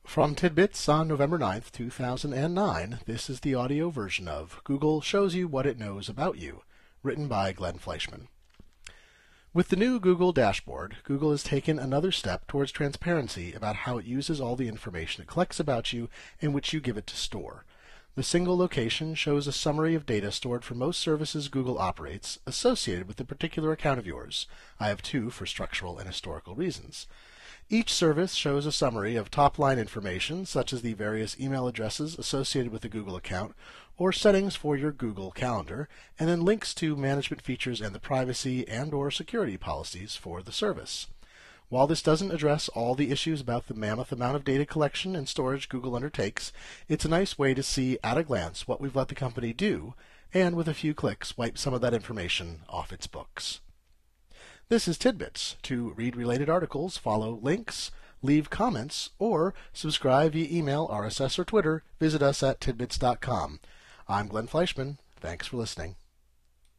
From Tidbits on November 9th, 2009, this is the audio version of Google Shows You What It Knows About You, written by Glenn Fleischman. With the new Google dashboard, Google has taken another step towards transparency about how it uses all the information it collects about you and which you give it to store. The single location shows a summary of data stored for most services Google operates associated with a particular account of yours. I have two for structural and historical reasons. Each service shows a summary of top-line information, such as the various email addresses associated with the Google account, or settings for your Google Calendar, and then links to management features and the privacy and/or security policies for the service. While this doesn't address all the issues about the mammoth amount of data collection and storage Google undertakes, it's a nice way to see at a glance what we've let the company do, and with a few clicks wipe some of that information off its books. This is Tidbits. To read related articles, follow links, leave comments, or subscribe via email, RSS, or Twitter. Visit us at tidbits.com. I'm Glenn Fleischman. Thanks for listening.